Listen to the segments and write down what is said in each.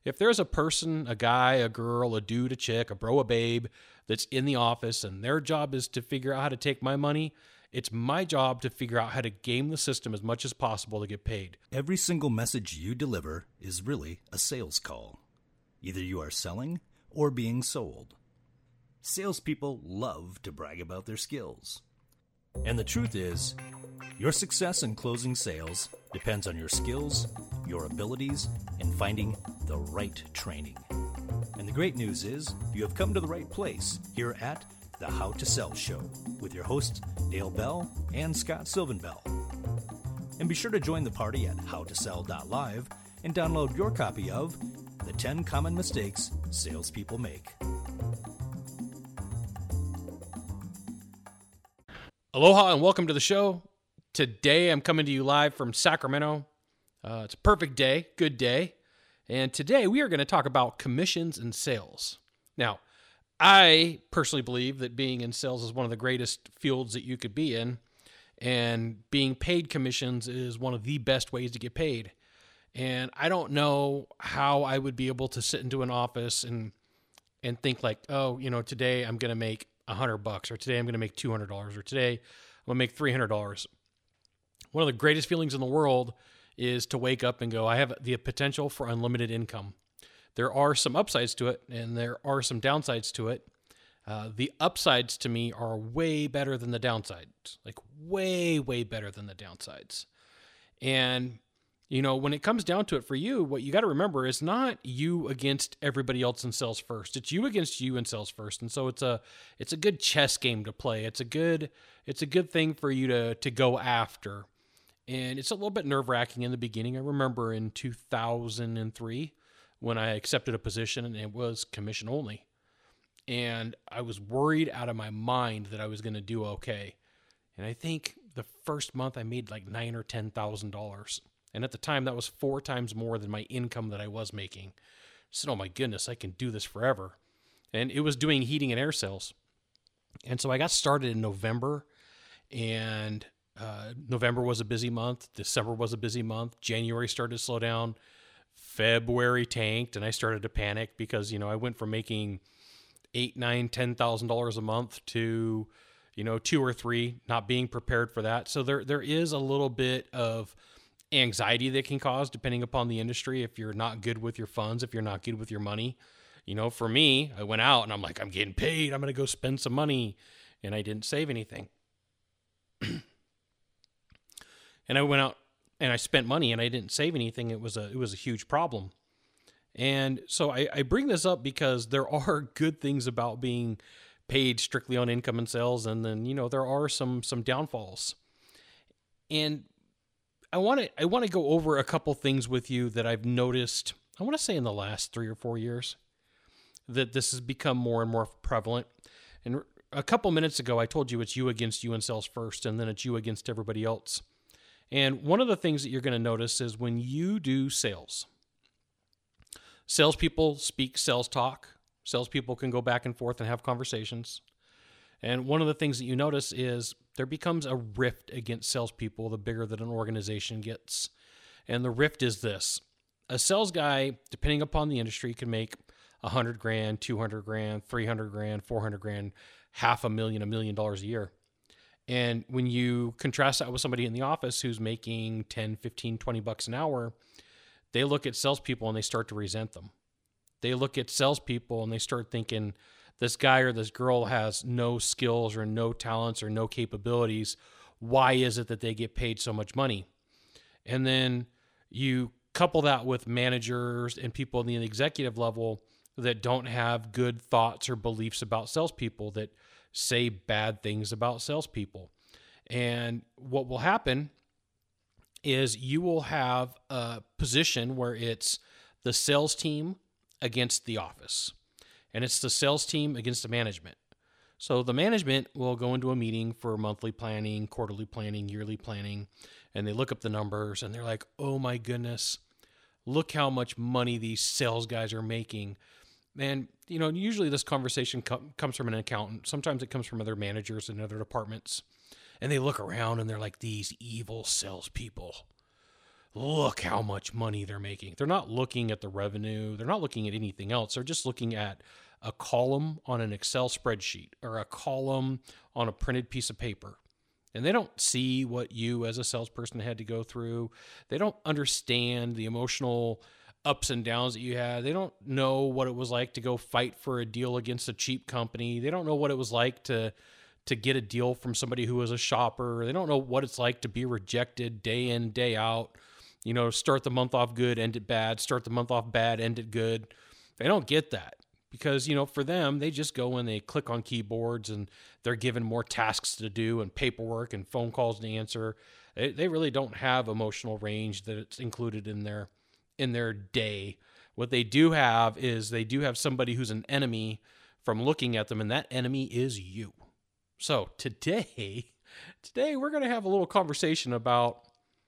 If there's a person, a guy, a girl, a dude, a chick, a bro, a babe that's in the office and their job is to figure out how to take my money, it's my job to figure out how to game the system as much as possible to get paid. Every single message you deliver is really a sales call. Either you are selling or being sold. Salespeople love to brag about their skills. And the truth is, your success in closing sales depends on your skills, your abilities, and finding the right training. And the great news is, you have come to the right place here at the How to Sell Show with your hosts Dale Bell and Scott Sylvanbell. And be sure to join the party at howtosell.live and download your copy of The 10 Common Mistakes Salespeople Make. Aloha and welcome to the show. Today I'm coming to you live from Sacramento. It's a perfect day, good day. And today we are going to talk about commissions and sales. Now, I personally believe that being in sales is one of the greatest fields that you could be in. And being paid commissions is one of the best ways to get paid. And I don't know how I would be able to sit into an office and think like, oh, today I'm going to make $100, or today I'm going to make $200, or today I'm going to make $300. One of the greatest feelings in the world is to wake up and go, I have the potential for unlimited income. There are some upsides to it, and there are some downsides to it. The upsides to me are way better than the downsides, like way, way better than the downsides. And when it comes down to it for you, what you got to remember is not you against everybody else in sales first. It's you against you in sales first. And so it's a good chess game to play. It's a good thing for you to go after. And it's a little bit nerve-wracking in the beginning. I remember in 2003 when I accepted a position and it was commission only. And I was worried out of my mind that I was going to do okay. And I think the first month I made like $9,000 or $10,000. And at the time, that was 4 times more than my income that I was making. I said, oh my goodness, I can do this forever. And it was doing heating and air sales. And so I got started in November, and November was a busy month. December was a busy month. January started to slow down. February tanked, and I started to panic because, I went from making $8,000, $9,000, $10,000 a month to, 2 or 3, not being prepared for that. So there is a little bit of anxiety that can cause depending upon the industry. If you're not good with your funds, if you're not good with your money, for me, I went out and I'm like, I'm getting paid. I'm going to go spend some money. And I didn't save anything. And I went out and I spent money and I didn't save anything. It was a huge problem. And so I bring this up because there are good things about being paid strictly on income and sales. And then, there are some downfalls. And I want to go over a couple things with you that I've noticed, I want to say in the last 3 or 4 years, that this has become more and more prevalent. And a couple minutes ago, I told you it's you against you in sales first, and then it's you against everybody else. And one of the things that you're going to notice is when you do sales, salespeople speak sales talk. Salespeople can go back and forth and have conversations. And one of the things that you notice is there becomes a rift against salespeople the bigger that an organization gets. And the rift is this. A sales guy, depending upon the industry, can make $100,000, $200,000, $300,000, $400,000, $500,000, $1 million a year. And when you contrast that with somebody in the office who's making 10, 15, 20 bucks an hour, they look at salespeople and they start to resent them. They look at salespeople and they start thinking, this guy or this girl has no skills or no talents or no capabilities. Why is it that they get paid so much money? And then you couple that with managers and people in the executive level that don't have good thoughts or beliefs about salespeople, that say bad things about salespeople. And what will happen is you will have a position where it's the sales team against the office. And it's the sales team against the management. So the management will go into a meeting for monthly planning, quarterly planning, yearly planning, and they look up the numbers and they're like, oh my goodness, look how much money these sales guys are making. And, usually this conversation comes from an accountant. Sometimes it comes from other managers in other departments. And they look around and they're like, these evil salespeople. look how much money they're making. They're not looking at the revenue. They're not looking at anything else. They're just looking at a column on an Excel spreadsheet or a column on a printed piece of paper. And they don't see what you as a salesperson had to go through. They don't understand the emotional ups and downs that you had. They don't know what it was like to go fight for a deal against a cheap company. They don't know what it was like to get a deal from somebody who was a shopper. They don't know what it's like to be rejected day in, day out. Start the month off good, end it bad. Start the month off bad, end it good. They don't get that because, for them, they just go and they click on keyboards and they're given more tasks to do and paperwork and phone calls to answer. They really don't have emotional range that it's included in their day. What they do have is they do have somebody who's an enemy from looking at them, and that enemy is you. So today we're going to have a little conversation about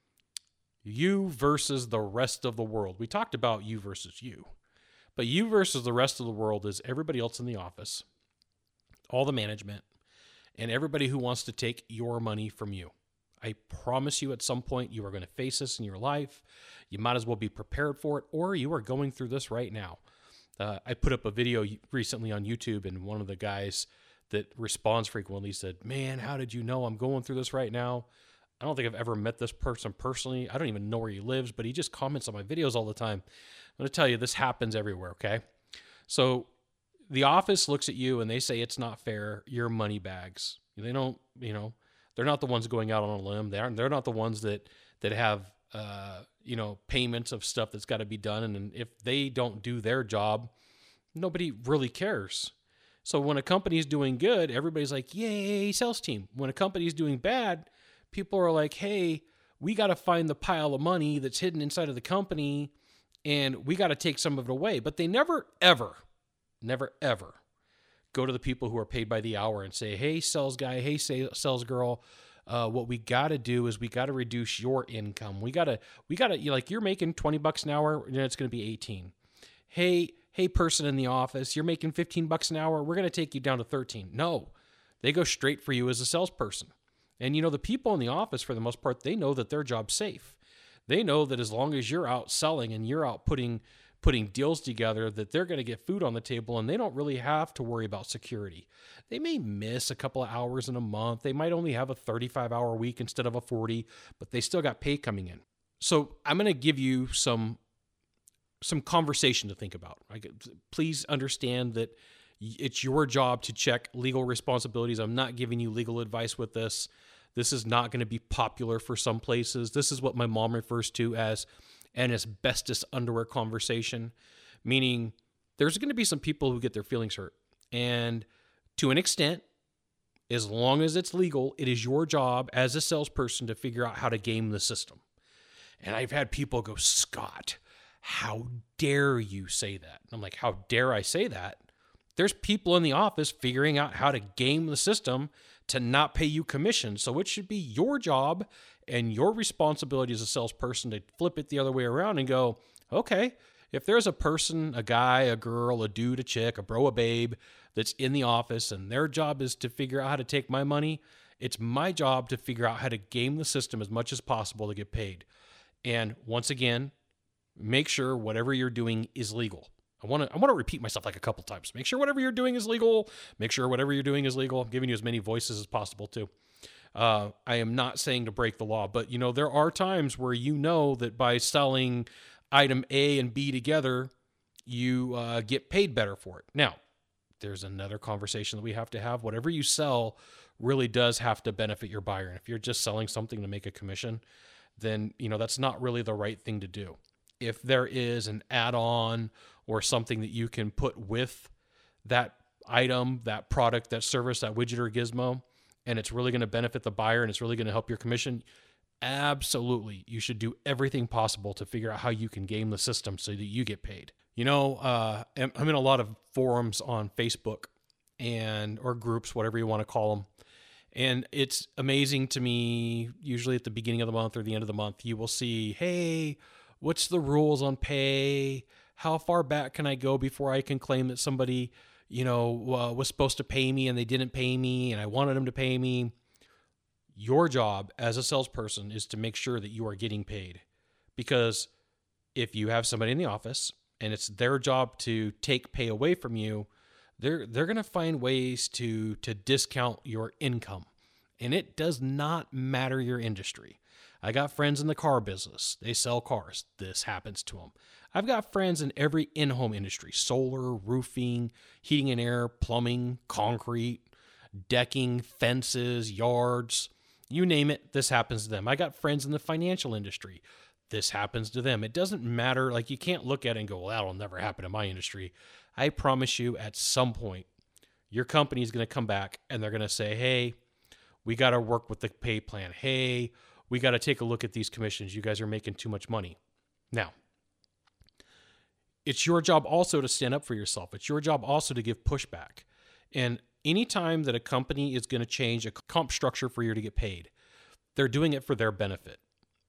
you versus the rest of the world. We talked about you versus you, but you versus the rest of the world is everybody else in the office, all the management, and everybody who wants to take your money from you. I promise you at some point you are going to face this in your life. You might as well be prepared for it, or you are going through this right now. I put up a video recently on YouTube, and one of the guys that responds frequently said, "Man, how did you know I'm going through this right now? I don't think I've ever met this person personally. I don't even know where he lives, but he just comments on my videos all the time." I'm going to tell you, this happens everywhere, okay? So the office looks at you and they say it's not fair. You're money bags. They don't, they're not the ones going out on a limb. They're not the ones that have, payments of stuff that's got to be done. And if they don't do their job, nobody really cares. So when a company's doing good, everybody's like, yay, sales team. When a company's doing bad, people are like, hey, we got to find the pile of money that's hidden inside of the company and we got to take some of it away. But they never, ever go to the people who are paid by the hour and say, hey, sales guy, hey, sales girl, what we got to do is we got to reduce your income. We got to, you're making $20 an hour, and it's going to be 18. Hey, person in the office, you're making $15 an hour. We're going to take you down to 13. No, they go straight for you as a salesperson. And the people in the office, for the most part, they know that their job's safe. They know that as long as you're out selling and you're out putting deals together, that they're going to get food on the table, and they don't really have to worry about security. They may miss a couple of hours in a month. They might only have a 35-hour week instead of a 40, but they still got pay coming in. So I'm going to give you some conversation to think about. Please understand that it's your job to check legal responsibilities. I'm not giving you legal advice with this. This is not going to be popular for some places. This is what my mom refers to as an asbestos underwear conversation, meaning there's going to be some people who get their feelings hurt. And to an extent, as long as it's legal, it is your job as a salesperson to figure out how to game the system. And I've had people go, Scott, how dare you say that? And I'm like, how dare I say that? There's people in the office figuring out how to game the system to not pay you commission. So it should be your job and your responsibility as a salesperson to flip it the other way around and go, okay, if there's a person, a guy, a girl, a dude, a chick, a bro, a babe that's in the office and their job is to figure out how to take my money, it's my job to figure out how to game the system as much as possible to get paid. And once again, make sure whatever you're doing is legal. I want to repeat myself like a couple times. Make sure whatever you're doing is legal. Make sure whatever you're doing is legal. I'm giving you as many voices as possible too. I am not saying to break the law, but there are times where that by selling item A and B together, you get paid better for it. Now, there's another conversation that we have to have. Whatever you sell really does have to benefit your buyer. And if you're just selling something to make a commission, then that's not really the right thing to do. If there is an add-on or something that you can put with that item, that product, that service, that widget or gizmo, and it's really going to benefit the buyer and it's really going to help your commission, absolutely, you should do everything possible to figure out how you can game the system so that you get paid. I'm in a lot of forums on Facebook or groups, whatever you want to call them. And it's amazing to me, usually at the beginning of the month or the end of the month, you will see, hey, what's the rules on pay? How far back can I go before I can claim that somebody, was supposed to pay me and they didn't pay me and I wanted them to pay me? Your job as a salesperson is to make sure that you are getting paid. Because if you have somebody in the office and it's their job to take pay away from you, they're going to find ways to discount your income. And it does not matter your industry. I got friends in the car business. They sell cars. This happens to them. I've got friends in every in-home industry: solar, roofing, heating and air, plumbing, concrete, decking, fences, yards, you name it, this happens to them. I got friends in the financial industry. This happens to them. It doesn't matter. Like, you can't look at it and go, well, that'll never happen in my industry. I promise you, at some point, your company is going to come back and they're going to say, hey, we got to work with the pay plan. Hey, we got to take a look at these commissions. You guys are making too much money. Now, it's your job also to stand up for yourself. It's your job also to give pushback. And anytime that a company is going to change a comp structure for you to get paid, they're doing it for their benefit.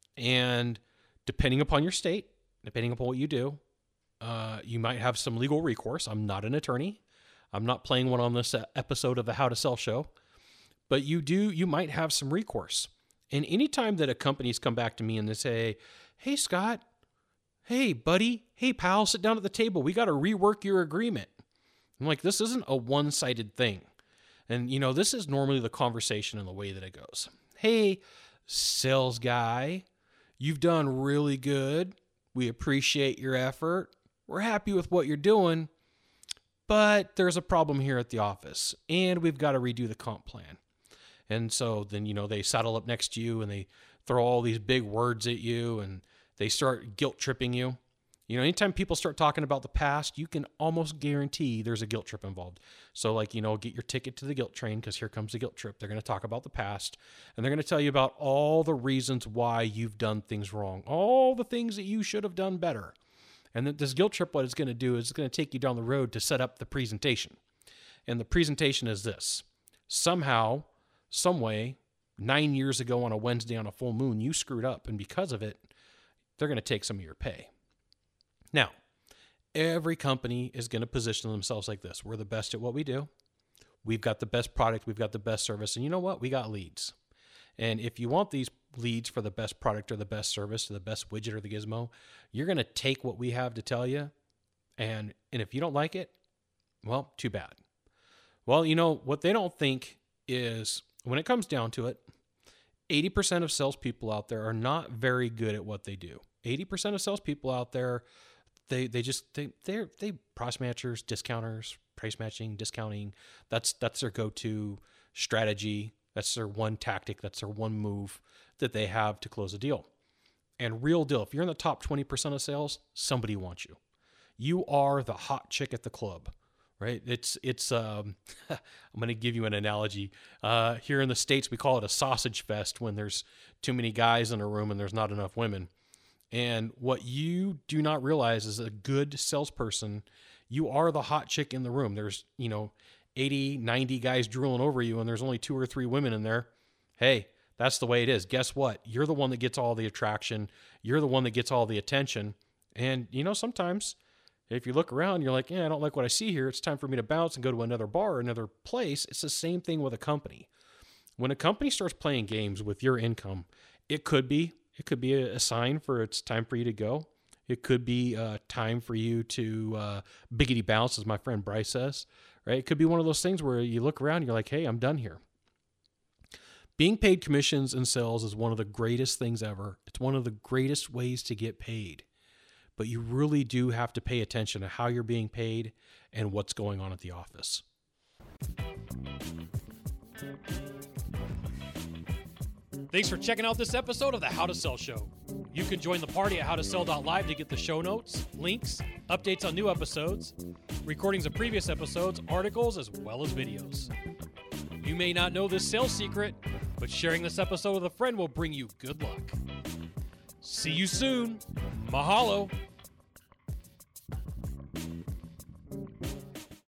And depending upon your state, depending upon what you do, you might have some legal recourse. I'm not an attorney. I'm not playing one on this episode of the How to Sell show. But you might have some recourse. And anytime that a company's come back to me and they say, hey, Scott, hey, buddy, hey, pal, sit down at the table. We got to rework your agreement. I'm like, this isn't a one-sided thing. And, this is normally the conversation and the way that it goes. Hey, sales guy, you've done really good. We appreciate your effort. We're happy with what you're doing, but there's a problem here at the office, and we've got to redo the comp plan. And so then, they saddle up next to you and they throw all these big words at you and they start guilt tripping you. Anytime people start talking about the past, you can almost guarantee there's a guilt trip involved. So get your ticket to the guilt train, because here comes the guilt trip. They're going to talk about the past, and they're going to tell you about all the reasons why you've done things wrong, all the things that you should have done better. And that this guilt trip, what it's going to do is it's going to take you down the road to set up the presentation. And the presentation is this: somehow, some way, 9 years ago on a Wednesday on a full moon, you screwed up, and because of it, they're going to take some of your pay. Now, every company is going to position themselves like this. We're the best at what we do. We've got the best product. We've got the best service. And you know what? We got leads. And if you want these leads for the best product or the best service or the best widget or the gizmo, you're going to take what we have to tell you. And if you don't like it, well, too bad. Well, what they don't think is, when it comes down to it, 80% of salespeople out there are not very good at what they do. 80% of salespeople out there, they're price matchers, discounters, price matching, discounting. That's their go-to strategy. That's their one tactic. That's their one move that they have to close a deal. And real deal, if you're in the top 20% of sales, somebody wants you. You are the hot chick at the club, right? It's I'm going to give you an analogy. Here in the States, we call it a sausage fest when there's too many guys in a room and there's not enough women. And what you do not realize is, a good salesperson, you are the hot chick in the room. There's, 80, 90 guys drooling over you and there's only 2 or 3 women in there. Hey, that's the way it is. Guess what? You're the one that gets all the attraction. You're the one that gets all the attention. And, sometimes if you look around, you're like, I don't like what I see here. It's time for me to bounce and go to another bar or another place. It's the same thing with a company. When a company starts playing games with your income, it could be a sign for it's time for you to go. It could be time for you to biggity bounce, as my friend Bryce says, right? It could be one of those things where you look around and you're like, hey, I'm done here. Being paid commissions in sales is one of the greatest things ever. It's one of the greatest ways to get paid. But you really do have to pay attention to how you're being paid and what's going on at the office. Thanks for checking out this episode of the How to Sell Show. You can join the party at howtosell.live to get the show notes, links, updates on new episodes, recordings of previous episodes, articles, as well as videos. You may not know this sales secret, but sharing this episode with a friend will bring you good luck. See you soon. Mahalo.